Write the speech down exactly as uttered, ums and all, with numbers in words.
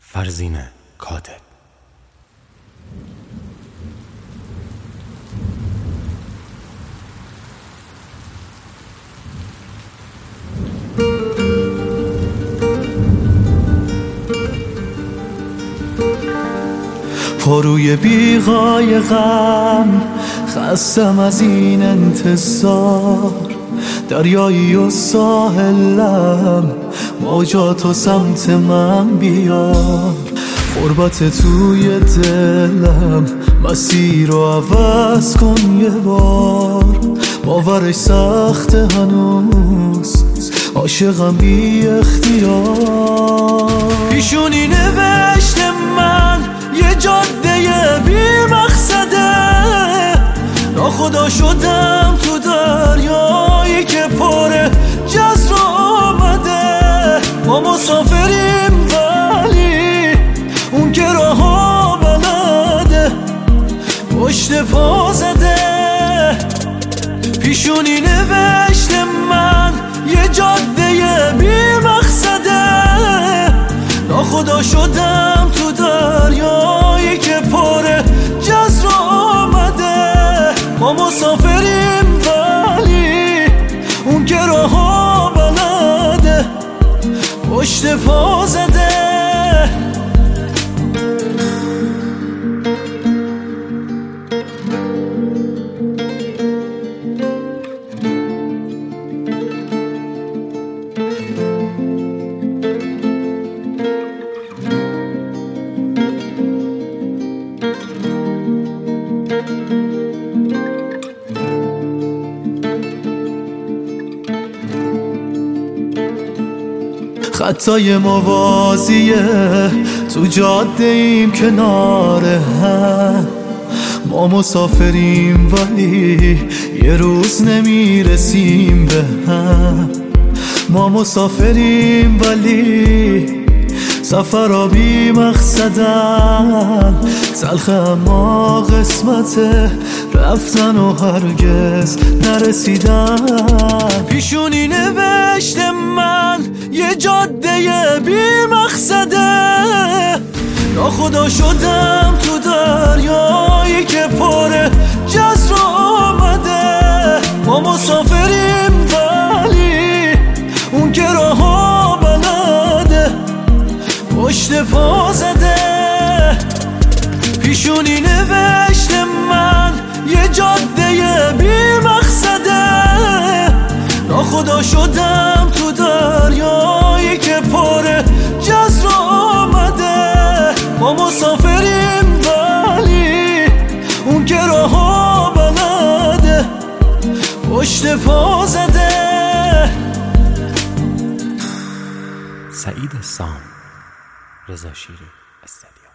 فرزین کاتب. پروی بیغای غم، خستم از این انتظار. دریایی و ساحلم، موجات و سمت من بیار. غربت توی دلم، مسیر رو عوض کن یه بار. باورش سخت هنوز، عاشقم بی اختیار. پیشونی نوشت من یه جاده بی مقصده، ناخدا شدم تو دریایی که پر جزر آمده. ما مسافریم ولی اون که راهو بلده، پشت پا زده. پیشونی نوشت من یه جاده بی مقصده، ناخدا شدم تو دریایی که پر جزر آمده. ما مسافریم ولی اون که راهو بلده، پشت پا زده. خطای موازیه تو جاده ایم کنار هم. ما مسافریم ولی یه روز نمیرسیم به هم. ما مسافریم ولی سفرها بی مقصدن. تلخ اما قسمت رفتن و هرگز نرسیدن. پیشونی نوشت من یه جاده بی مقصده، ناخدا شدم تو دریایی که پر جزر آمده. ما مسافریم ولی اون که راهو بلده، پشت پا زده. پیشونی نوشت من یه جاده بی مقصده، ناخدا شدم تو دریایی که پر جزر آمده. ما مسافریم ولی اون که راهو بلده، پشت پا زده. سعید سام، رضا شیری استدیو.